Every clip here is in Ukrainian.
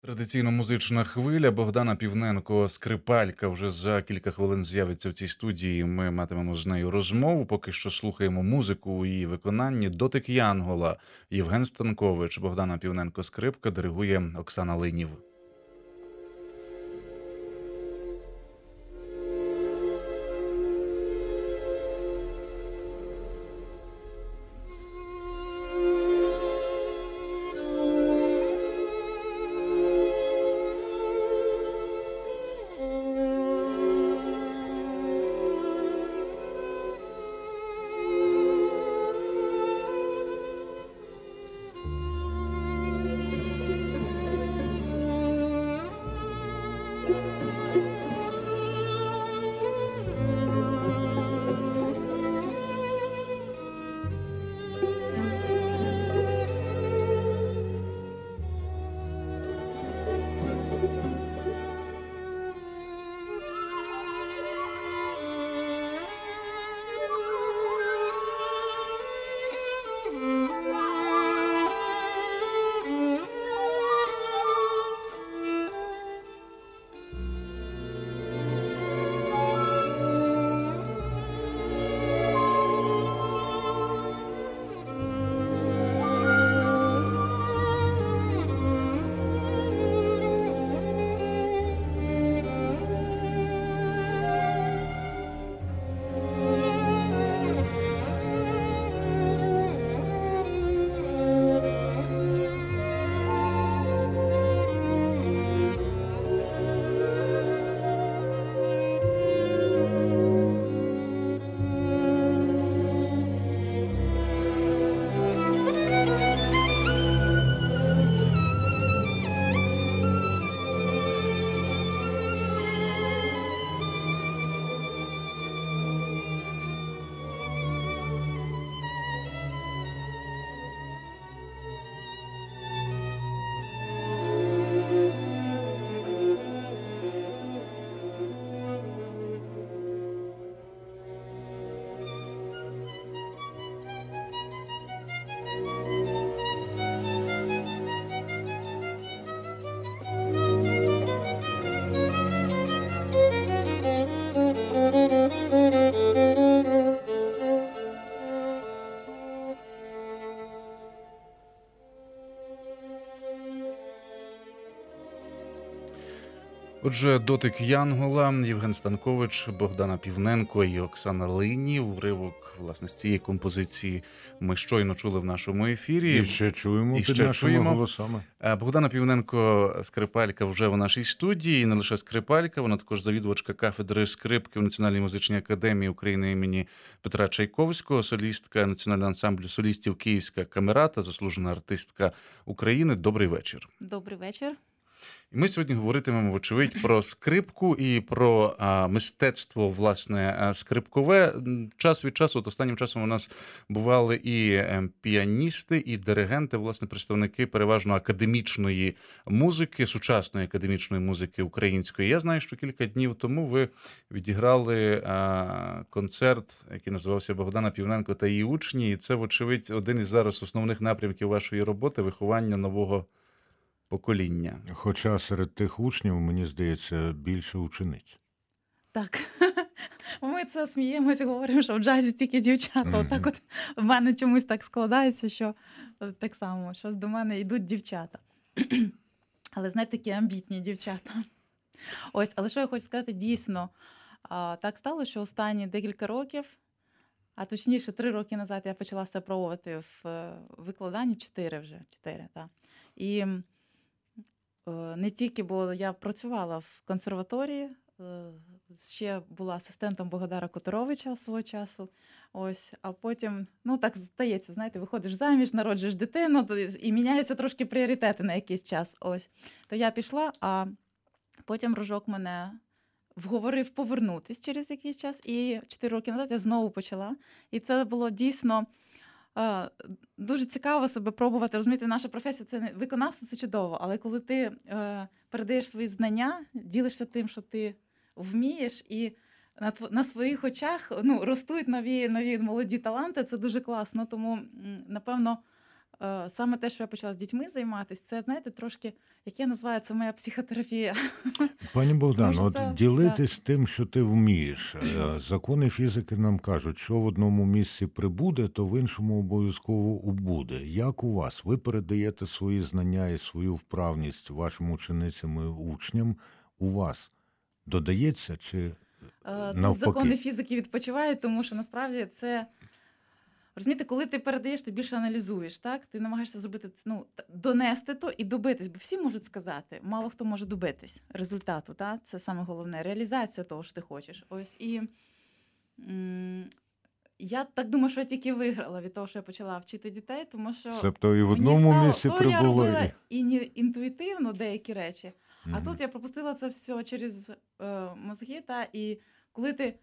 Традиційно музична хвиля Богдана Півненко, скрипалька, вже за кілька хвилин з'явиться в цій студії. Ми матимемо з нею розмову. Поки що слухаємо музику у її виконанні. «Дотик Янгола», Євген Станкович, Богдана Півненко скрипка, диригує Оксана Линів. Отже, «Дотик Янгола», Євген Станкович, Богдана Півненко і Оксана Линів. Уривок, власне, з цієї композиції ми щойно чули в нашому ефірі. І ще чуємо під нашими голосами. Богдана Півненко, скрипалька, вже в нашій студії. І не лише скрипалька, вона також завідувачка кафедри скрипки в Національній музичній академії України імені Петра Чайковського, солістка Національного ансамблю солістів «Київська камерата», заслужена артистка України. Добрий вечір. Добрий вечір. І ми сьогодні говоритимемо, вочевидь, про скрипку і про мистецтво, власне, скрипкове. Час від часу, от останнім часом у нас бували і піаністи, і диригенти, власне, представники переважно академічної музики, сучасної академічної музики української. Я знаю, що кілька днів тому ви відіграли концерт, який називався «Богдана Півненко та її учні», і це, вочевидь, один із зараз основних напрямків вашої роботи – виховання нового покоління. Хоча серед тих учнів, мені здається, більше учениць. Так, ми це сміємося, говоримо, що в джазі тільки дівчата. Отак от в мене чомусь так складається, що так само, що до мене йдуть дівчата. Але, знаєте, такі амбітні дівчата. Ось, але що я хочу сказати, дійсно, так стало, що останні декілька років, а точніше 3 роки назад я почала себе пробувати в викладанні, 4 так. І не тільки, бо я працювала в консерваторії, ще була асистентом Богодара Которовича свого часу. Ось, а потім, так стається, знаєте, виходиш заміж, народжуєш дитину, і міняються трошки пріоритети на якийсь час. Ось. То я пішла, а потім Рожок мене вговорив повернутися через якийсь час, і 4 роки назад я знову почала. І це було дійсно дуже цікаво себе пробувати. Розумієте, наша професія – це не виконавство, це чудово, але коли ти передаєш свої знання, ділишся тим, що ти вмієш, і на своїх очах ростуть нові молоді таланти, це дуже класно. Тому, напевно, саме те, що я почала з дітьми займатися, це, знаєте, трошки, як я називаю, це моя психотерапія. Пані Богдан, Тому що от це- ділитись тим, що ти вмієш. Закони фізики нам кажуть, що в одному місці прибуде, то в іншому обов'язково убуде. Як у вас? Ви передаєте свої знання і свою вправність вашим ученицям і учням. У вас додається чи Тут навпаки? закони фізики відпочивають, тому що насправді це. Розумієте, коли ти передаєш, ти більше аналізуєш, так? Ти намагаєшся зробити, донести то і добитись, бо всі можуть сказати, мало хто може добитись результату, так? Це саме головне, реалізація того, що ти хочеш. Ось і я так думаю, що я тільки виграла від того, що я почала вчити дітей, тому що Тобто і в мені одному стало, місці то я прибуло. робила інтуїтивно деякі речі, а Мгм. тут я пропустила це все через мозги, і коли ти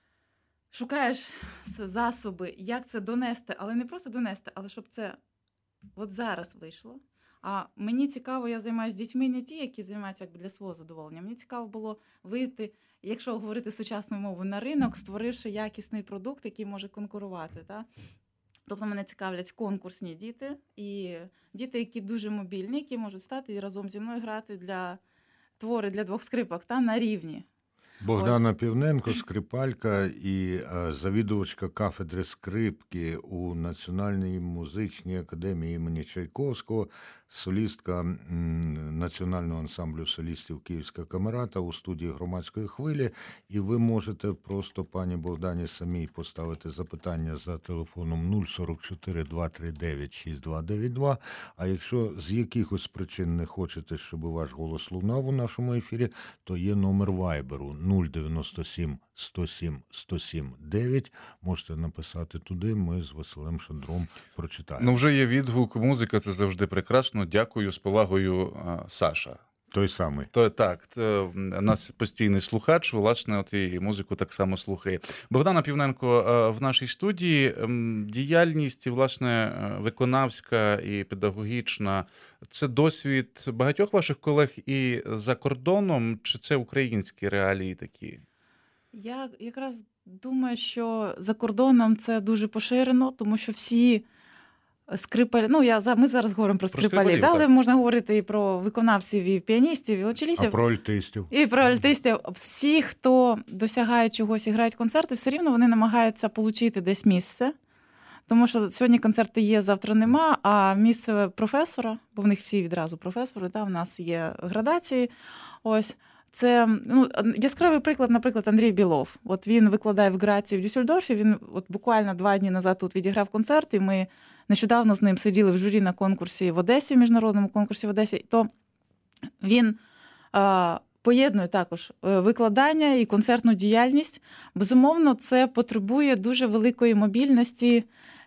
шукаєш засоби, як це донести, але не просто донести, але щоб це от зараз вийшло. А мені цікаво, я займаюся з дітьми не ті, які займаються якби для свого задоволення. Мені цікаво було вийти, якщо говорити сучасною мовою, на ринок, створивши якісний продукт, який може конкурувати. Та? Тобто мене цікавлять конкурсні діти і діти, які дуже мобільні, які можуть стати і разом зі мною грати для твори для двох скрипок на рівні. Богдана Півненко, скрипалька і завідувачка кафедри скрипки у Національній музичній академії імені Чайковського, солістка Національного ансамблю солістів Київська камерата у студії Громадської хвилі. І ви можете просто пані Богдані самій поставити запитання за телефоном 044 239 6292. А якщо з якихось причин не хочете, щоб ваш голос лунав у нашому ефірі, то є номер вайберу 097 107 107 9. Можете написати туди, ми з Василем Шандром прочитаємо. Ну, вже є відгук, музика, це завжди прекрасно. Дякую, з повагою, Саша. Той самий. То так, це нас постійний слухач, власне, от і музику так само слухає. Богдана Півненко в нашій студії. Діяльність, і, власне, виконавська і педагогічна – це досвід багатьох ваших колег і за кордоном, чи це українські реалії такі? Я якраз думаю, що за кордоном це дуже поширено, тому що всі скрипалі, ми зараз говоримо про скрипалів, скрипалів, але так. можна говорити і про виконавців, і піаністів, і А віолончелістів, про альтистів? і про альтистів. Всі, хто досягає чогось і грають концерти, все рівно вони намагаються отримати десь місце. Тому що сьогодні концерти є, завтра нема, а місце професора, бо в них всі відразу професори, в нас є градації. Ось. Це яскравий приклад, наприклад, Андрій Білов. От він викладає в Граці в Дюссельдорфі, він буквально 2 дні назад тут відіграв концерт, і ми нещодавно з ним сиділи в журі на конкурсі в Одесі, міжнародному конкурсі в Одесі. То він поєднує також викладання і концертну діяльність. Безумовно, це потребує дуже великої мобільності.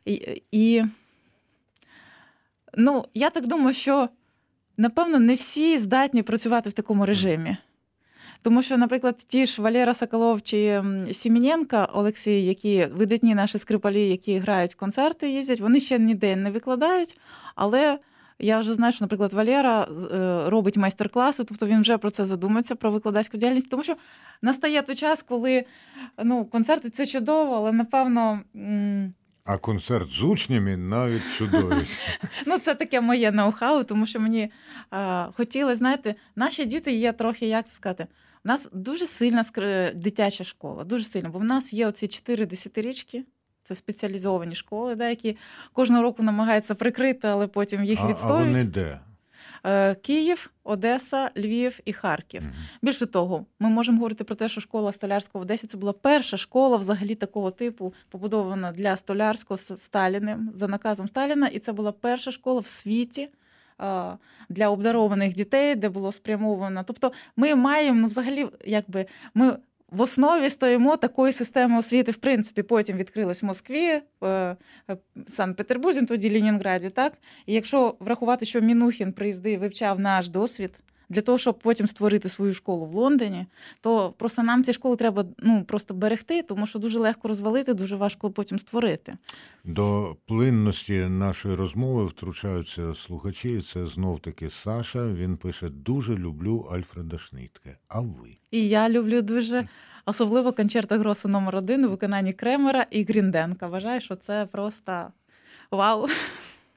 Я так думаю, що, напевно, не всі здатні працювати в такому режимі. Тому що, наприклад, ті ж Валера Соколов чи Сіміненко Олексій, які видатні наші скрипалі, які грають концерти, їздять, вони ще ніде не викладають, але я вже знаю, що, наприклад, Валера робить майстер-класи, тобто він вже про це задумається, про викладацьку діяльність, тому що настає той час, коли концерти – це чудово, але, напевно... А концерт з учнями навіть чудовий. Це таке моє ноу-хау, тому що мені хотілося, знаєте, наші діти є трохи, як це сказати, у нас дуже сильна дитяча школа, дуже сильна, бо в нас є оці 4 десятирічки, це спеціалізовані школи, які кожного року намагаються прикрити, але потім їх відстоюють. А вони де? Київ, Одеса, Львів і Харків. Більше того, ми можемо говорити про те, що школа Столярського в Одесі – це була перша школа взагалі такого типу, побудована для Столярського Сталіним, за наказом Сталіна, і це була перша школа в світі для обдарованих дітей, де було спрямовано. Тобто ми маємо, взагалі, ми в основі стоїмо такої системи освіти, в принципі, потім відкрилась в Москві, Санкт-Петербурзі, тоді Ленінграді, так? І якщо врахувати, що Мінухін приїздив, вивчав наш досвід, для того, щоб потім створити свою школу в Лондоні, то просто нам ці школи треба просто берегти, тому що дуже легко розвалити, дуже важко потім створити. До плинності нашої розмови втручаються слухачі. Це знов-таки Саша. Він пише: «Дуже люблю Альфреда Шнитке. А ви?» І я люблю дуже, особливо концерто Гросу номер 1 у виконанні Кремера і Грінденка. Вважаю, що це просто вау.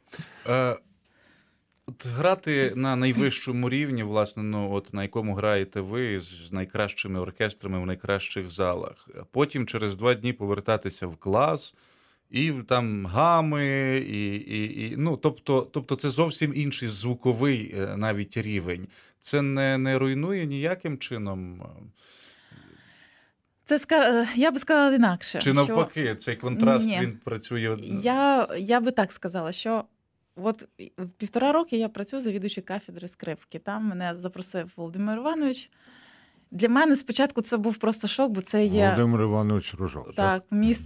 От грати на найвищому рівні, власне, ну, от на якому граєте ви з найкращими оркестрами в найкращих залах. А потім через 2 дні повертатися в клас, і там гами, ну, тобто це зовсім інший звуковий навіть рівень. Це не руйнує ніяким чином? Я би сказала інакше. Чи навпаки, цей контраст, Ні. він працює? Я би так сказала, що от 1,5 роки я працюю завідувачем кафедри скрипки. Там мене запросив Володимир Іванович. Для мене спочатку це був просто шок, бо це є Володимир Іванович Рожок. так,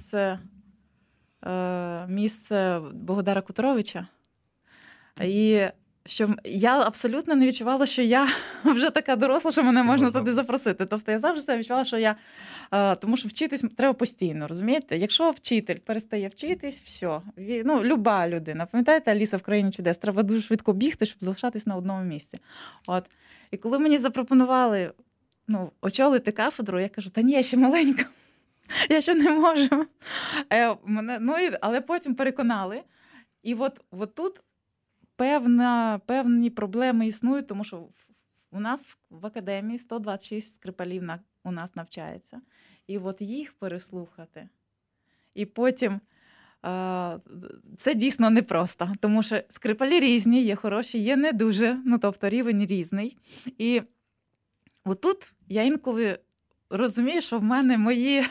місце Богдара Куторовича. І що я абсолютно не відчувала, що я вже така доросла, що мене можна туди запросити. Тобто я завжди відчувала, що я... Тому що вчитись треба постійно, розумієте? Якщо вчитель перестає вчитись, все. Ну, люба людина. Пам'ятаєте, Аліса в країні чудес? Треба дуже швидко бігти, щоб залишатись на одному місці. От. І коли мені запропонували очолити кафедру, я кажу, та ні, я ще маленька. Я ще не можу. Але потім переконали. І от тут певні проблеми існують, тому що у нас в академії 126 скрипалів у нас навчається. І от їх переслухати. І потім це дійсно непросто, тому що скрипалі різні, є хороші, є не дуже, тобто рівень різний. І отут я інколи розумію, що в мене мої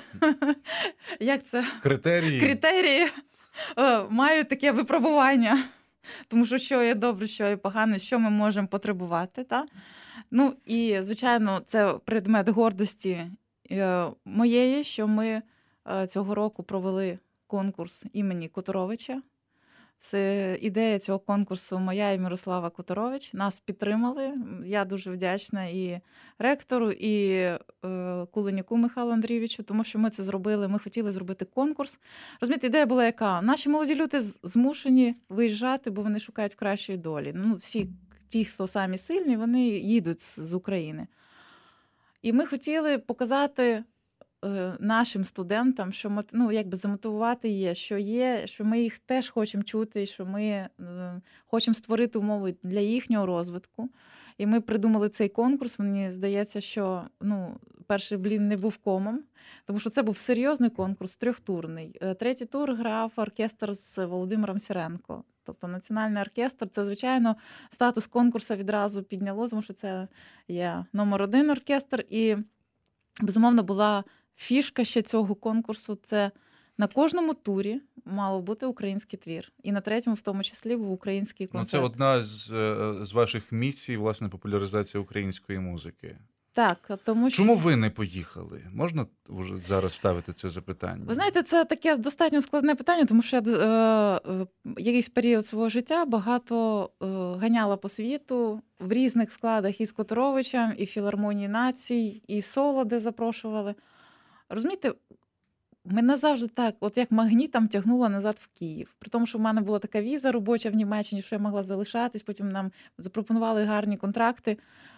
критерії мають таке випробування. Тому що є добре, що є погано, що ми можемо потребувати. Та? Ну і, звичайно, це предмет гордості моєї, що ми цього року провели конкурс імені Куторовича. Це ідея цього конкурсу моя і Мирослава Куторович. Нас підтримали. Я дуже вдячна і ректору, і Куленяку Михайлу Андрійовичу, тому що ми це зробили. Ми хотіли зробити конкурс. Розумієте, ідея була яка? Наші молоді люди змушені виїжджати, бо вони шукають кращої долі. Всі ті, хто самі сильні, вони їдуть з України. І ми хотіли показати нашим студентам, що замотивувати є, що ми їх теж хочемо чути, що ми хочемо створити умови для їхнього розвитку. І ми придумали цей конкурс. Мені здається, що перший блін не був комом, тому що це був серйозний конкурс, 3-турний. 3-й тур грав оркестр з Володимиром Сіренко. Тобто національний оркестр, це, звичайно, статус конкурсу відразу підняло, тому що це є номер 1 оркестр. І, безумовно, була фішка ще цього конкурсу – це на кожному турі мав бути український твір. І на 3-му, в тому числі, був український концерт. Це одна з ваших місій, власне, популяризація української музики. Так, тому що... Чому ви не поїхали? Можна вже зараз ставити це запитання? Ви знаєте, це таке достатньо складне питання, тому що я якийсь період свого життя багато ганяла по світу в різних складах і з Куторовичем, і Філармонії націй, і соло, де запрошували. Розумієте, мене завжди так, от як магнітом тягнуло назад в Київ. При тому, що в мене була така віза робоча в Німеччині, що я могла залишатись, потім нам запропонували гарні контракти.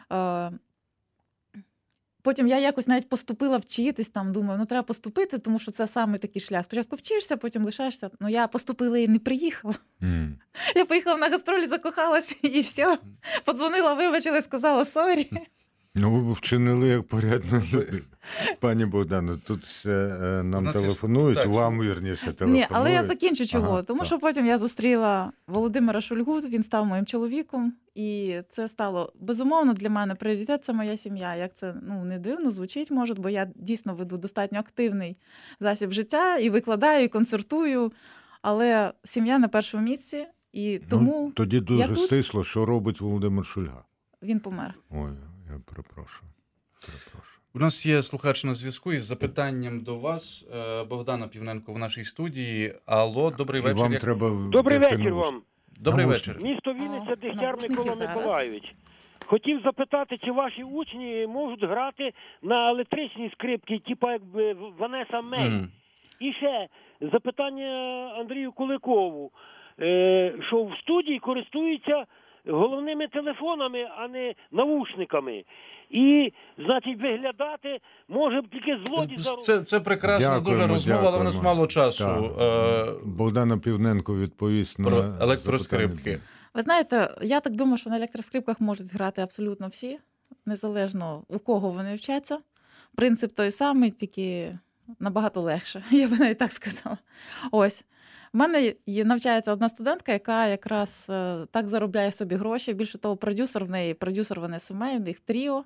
Потім я якось навіть поступила вчитись, думаю, треба поступити, тому що це саме такий шлях. Спочатку вчишся, потім лишаєшся. Я поступила і не приїхала. Я поїхала на гастролі, закохалася і все. Подзвонила, вибачила, сказала сорі. Ви вчинили як порядна людина. Пані Богдано, тут ще нам телефонують, вам, вірніше, телефонують. Ні, але я закінчу чого. Тому що потім я зустріла Володимира Шульгу, він став моїм чоловіком, і це стало, безумовно, для мене пріоритет – це моя сім'я. Як це, не дивно звучить, може, бо я дійсно веду достатньо активний засіб життя, і викладаю, і концертую, але сім'я на першому місці, і тому тоді дуже стисло, що робить Володимир Шульга. Він помер. Ой, я перепрошую. У нас є слухач на зв'язку із запитанням до вас. Богдана Півненко в нашій студії. Алло, добрий вечір. Вам треба... Добрий вечір вам. Добрий вечір. Місто Вінниця, Дегтяр Микола Миколайович. Хотів запитати, чи ваші учні можуть грати на електричній скрипці, типу як Ванеса Мей. І ще запитання Андрію Куликову, що в студії користуються головними телефонами, а не навушниками. І, значить, виглядати може тільки злодій за Це прекрасна дуже розмова, але в нас мало часу. Богдана Півненко відповість про на електроскрипки. запитання. Ви знаєте, я так думаю, що на електроскрипках можуть грати абсолютно всі, незалежно у кого вони вчаться. Принцип той самий, тільки набагато легше, я б навіть так сказала. Ось. У мене навчається одна студентка, яка якраз так заробляє собі гроші. Більше того, продюсер в неї, продюсер в НСМ, в них тріо.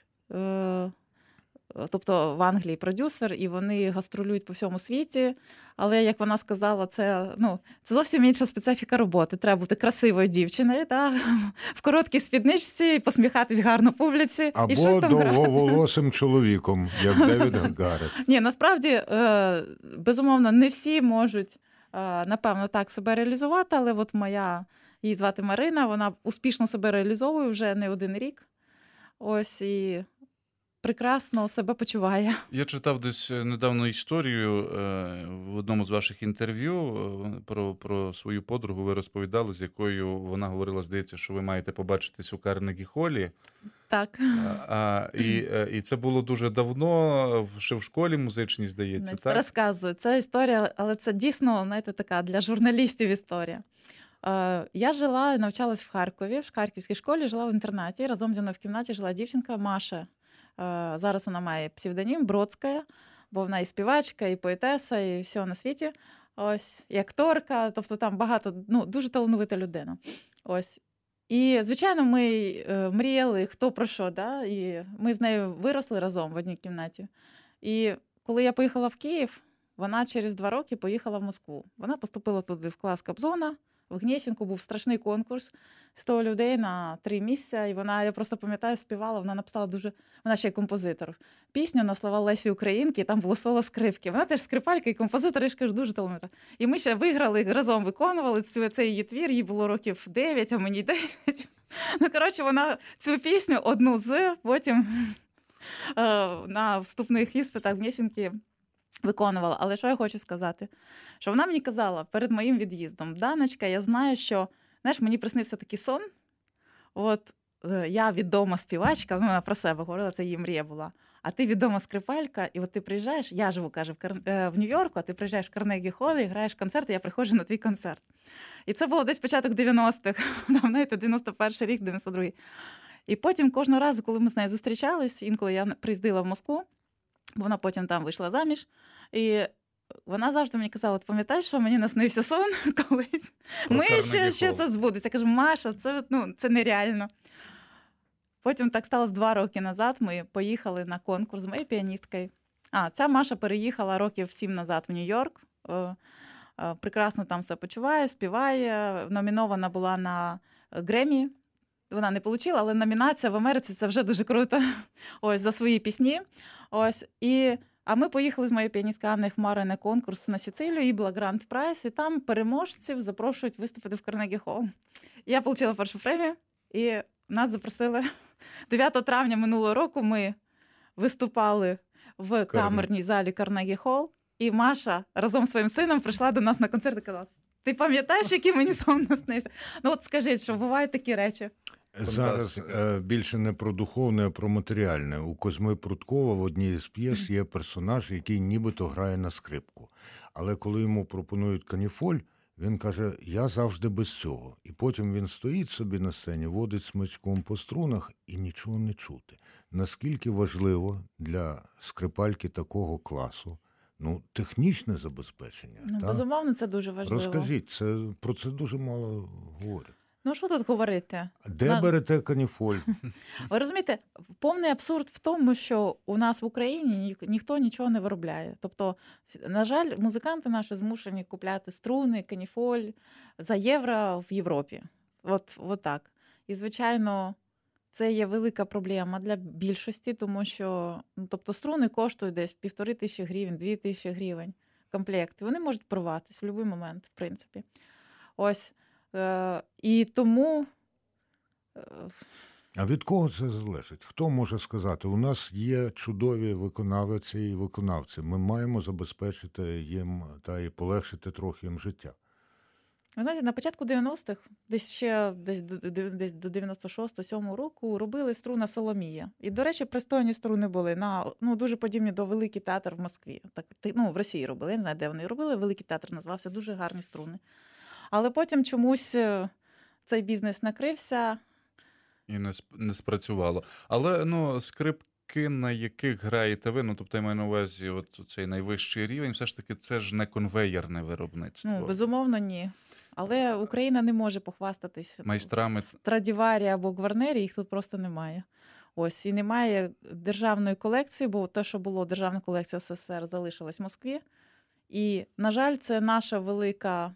Тобто в Англії продюсер, і вони гастролюють по всьому світі. Але, як вона сказала, це зовсім інша специфіка роботи. Треба бути красивою дівчиною, в короткій спідничці, і посміхатись гарно публіці. Або і щось там довговолосим чоловіком, як Девід Гаррет. Ні, насправді, безумовно, не всі можуть, напевно, так себе реалізувати, але от її звати Марина, вона успішно себе реалізовує вже не один рік. Ось, і прекрасно себе почуває. Я читав десь недавно історію в одному з ваших інтерв'ю про свою подругу. Ви розповідали, з якою вона говорила, здається, що ви маєте побачитись у Карнегі-холі. Так. І це було дуже давно, ще в школі музичній, здається, так? Розказую. Це історія, але це дійсно, знаєте, така для журналістів історія. Я жила і навчалась в Харкові, в харківській школі, жила в інтернаті. Разом зі мною в кімнаті жила дівчинка Маша. Зараз вона має псевдонім Бродська, бо вона і співачка, і поетеса, і все на світі. Ось, і акторка, тобто там багато, дуже талановита людина. Ось. І, звичайно, ми мріяли, хто про що, да? І ми з нею виросли разом в одній кімнаті. І коли я поїхала в Київ, вона через 2 роки поїхала в Москву. Вона поступила туди в клас Кобзона, в Гнєсінку був страшний конкурс, 100 людей на 3 місця, і я просто пам'ятаю, співала, вона написала вона ще й композитор, пісню на слова Лесі Українки, і там було соло скрипки. Вона теж скрипалька і композитор, я ж кажу, дуже талановита. І ми ще виграли, разом виконували цей її твір, їй було років 9, а мені 10. Коротше, вона цю пісню одну потім на вступних іспитах в Гнєсінки виконувала. Але що я хочу сказати? Що вона мені казала перед моїм від'їздом: Даночка, я знаю, що, мені приснився такий сон. От я відома співачка, вона про себе говорила, це її мрія була. А ти відома скрипалька, і от ти приїжджаєш, я живу, каже, в Нью-Йорку, а ти приїжджаєш в Карнегі-холі, граєш концерт, і я приходжу на твій концерт. І це було десь початок 90-х, знаєте, 91-й рік, 92-й. І потім кожного разу, коли ми з нею зустрічались, інколи я приїздила в Москву, бо вона потім там вийшла заміж, і вона завжди мені казала: от пам'ятаєш, що мені наснився сон колись? Ми ще це збудеться. Я кажу: Маша, це нереально. Потім так сталося 2 роки назад, ми поїхали на конкурс з моєю піаністкою. Ця Маша переїхала років 7 назад в Нью-Йорк. Прекрасно там все почуває, співає. Номінована була на Гремі. Вона не отримала, але номінація в Америці – це вже дуже круто. Ось, за свої пісні. Ось, а ми поїхали з моєю піаністкою Анною Хмарою на конкурс на Сицилію, і була Гранд Прайс, і там переможців запрошують виступити в Карнегі-холл. Я отримала першу премію, і нас запросили. 9 травня минулого року ми виступали в камерній залі Карнегі-холл, і Маша разом з своїм сином прийшла до нас на концерт і казала: ти пам'ятаєш, який мені сон наснився? От скажіть, що бувають такі речі? Зараз більше не про духовне, а про матеріальне. У Козьми Прудкова в одній з п'єс є персонаж, який нібито грає на скрипку. Але коли йому пропонують каніфоль, він каже: я завжди без цього. І потім він стоїть собі на сцені, водить смичком по струнах і нічого не чути. Наскільки важливо для скрипальки такого класу технічне забезпечення? Безумовно, це дуже важливо. Розкажіть, про це дуже мало говорять. Що тут говорити? Де берете каніфоль? Ви розумієте, повний абсурд в тому, що у нас в Україні ніхто нічого не виробляє. Тобто, на жаль, музиканти наші змушені купляти струни, каніфоль за євро в Європі. От так. І, звичайно, це є велика проблема для більшості, тому що струни коштують десь 1500 гривень, 2000 гривень комплект. Вони можуть порватися в будь-який момент, в принципі. Ось. І тому... А від кого це залежить? Хто може сказати? У нас є чудові виконавиці і виконавці. Ми маємо забезпечити їм та і полегшити трохи їм життя. Ви знаєте, на початку 90-х, десь до 96-7 року, робили струна Соломія. І, до речі, пристойні струни були, дуже подібні до Великий театр в Москві. Так, в Росії робили, я не знаю, де вони робили. Великий театр називався, дуже гарні струни. Але потім чомусь цей бізнес накрився. І не спрацювало. Але, скрипки, на яких граєте ви, тобто я маю на увазі цей найвищий рівень, все ж таки це ж не конвеєрне виробництво. Безумовно, ні. Але Україна не може похвастатись Майстрами. Страдіварі або Гварнері, їх тут просто немає. Ось, і немає державної колекції, бо те, що було державна колекція СССР, залишилась в Москві. І, на жаль, це наша велика,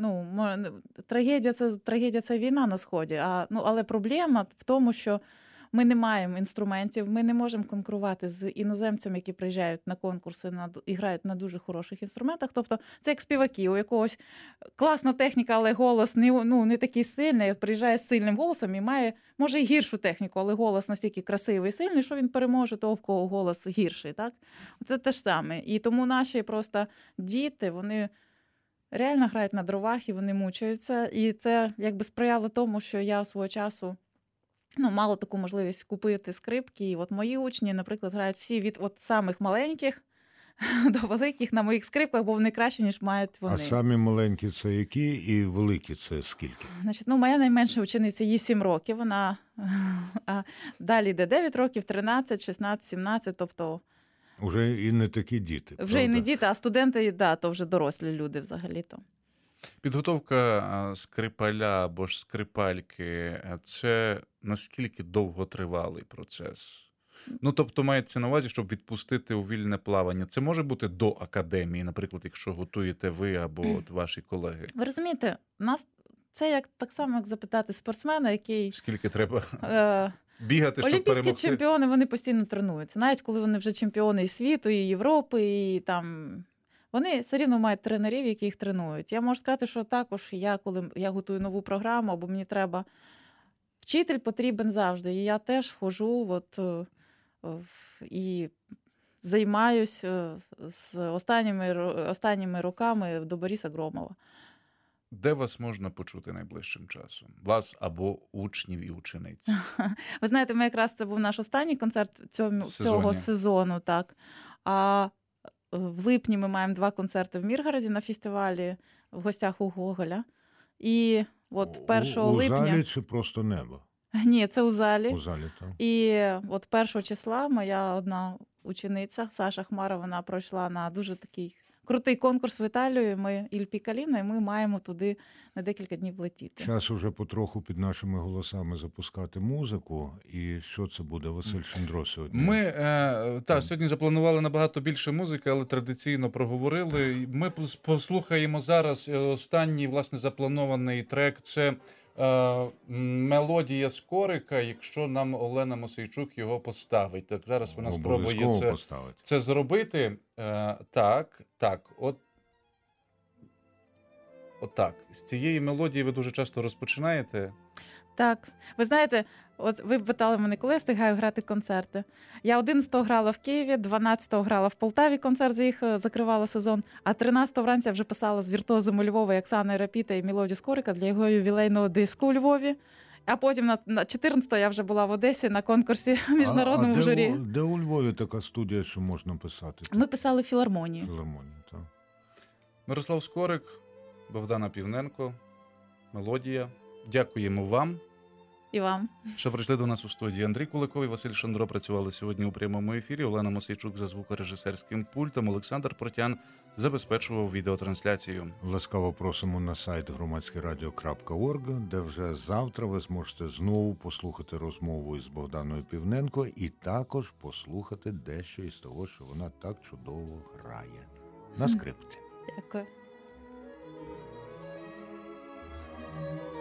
трагедія це війна на Сході. Але проблема в тому, що ми не маємо інструментів, ми не можемо конкурувати з іноземцями, які приїжджають на конкурси і грають на дуже хороших інструментах. Тобто це як співаки, у якогось класна техніка, але голос не такий сильний, приїжджає з сильним голосом і може і гіршу техніку, але голос настільки красивий і сильний, що він переможе того, в кого голос гірший. Так? Це те ж саме. І тому наші просто діти, вони реально грають на дровах і вони мучаються. І це якби сприяло тому, що я свого часу мала таку можливість купити скрипки. І мої учні, наприклад, грають всі від самих маленьких до великих на моїх скрипках, бо вони краще, ніж мають вони. А самі маленькі це які і великі це скільки? Значить, моя найменша учениця, їй 7 років, вона далі йде 9 років, 13, 16, 17, тобто... Вже і не такі діти, Вже правда? і не діти, а студенти, то вже дорослі люди взагалі-то. Підготовка скрипаля або ж скрипальки – це наскільки довготривалий процес? Тобто мається на увазі, щоб відпустити у вільне плавання. Це може бути до академії, наприклад, якщо готуєте ви або ваші колеги? Ви розумієте, це так само, як запитати спортсмена, який... Скільки треба бігати, щоб перемогти? Олімпійські чемпіони, вони постійно тренуються. Навіть коли вони вже чемпіони і світу, і Європи, і там... Вони все рівно мають тренерів, які їх тренують. Я можу сказати, що також коли я готую нову програму, або мені треба... Вчитель потрібен завжди. І я теж ходжу і займаюсь з останніми роками до Бориса Громова. Де вас можна почути найближчим часом? Вас або учнів і учениць? Ви знаєте, якраз це був наш останній концерт цього сезону. Так. А в липні ми маємо 2 концерти в Міргороді на фестивалі в гостях у Гоголя. І 1 липня... У залі чи просто небо? Ні, це у залі. У залі, так. І 1 числа моя одна учениця, Саша Хмара, вона пройшла на дуже такий крутий конкурс в Італію. Ми Іль Пікаліно, і ми маємо туди на декілька днів летіти. Час уже потроху під нашими голосами запускати музику. І що це буде, Василь Шендро сьогодні? Ми сьогодні запланували набагато більше музики, але традиційно проговорили. Ми послухаємо зараз останній, власне, запланований трек. Це мелодія Скорика, якщо нам Олена Мосійчук його поставить. Так, зараз вона спробує це зробити. Так. Отак. З цієї мелодії ви дуже часто розпочинаєте? Так. Ви знаєте, ви питали мене, коли я встигаю грати концерти. Я 11-го грала в Києві, 12-го грала в Полтаві, концерт за їх закривала сезон, а 13-го вранці я вже писала з віртуозом у Львова Оксаною Рапіта і мелодію Скорика для його ювілейного диску у Львові. А потім на 14-го я вже була в Одесі на конкурсі міжнародному в журі. Де у Львові така студія, що можна писати? Ми писали в філармонії. Так. Мирослав Скорик, Богдана Півненко, мелодія. Дякуємо вам. І вам. Що прийшли до нас у студії. Андрій Куликов і Василь Шендро працювали сьогодні у прямому ефірі. Олена Мосійчук за звукорежисерським пультом. Олександр Протян забезпечував відеотрансляцію. Ласкаво просимо на сайт громадськерадіо.орг, де вже завтра ви зможете знову послухати розмову із Богданою Півненко і також послухати дещо із того, що вона так чудово грає на скрипці. Дякую.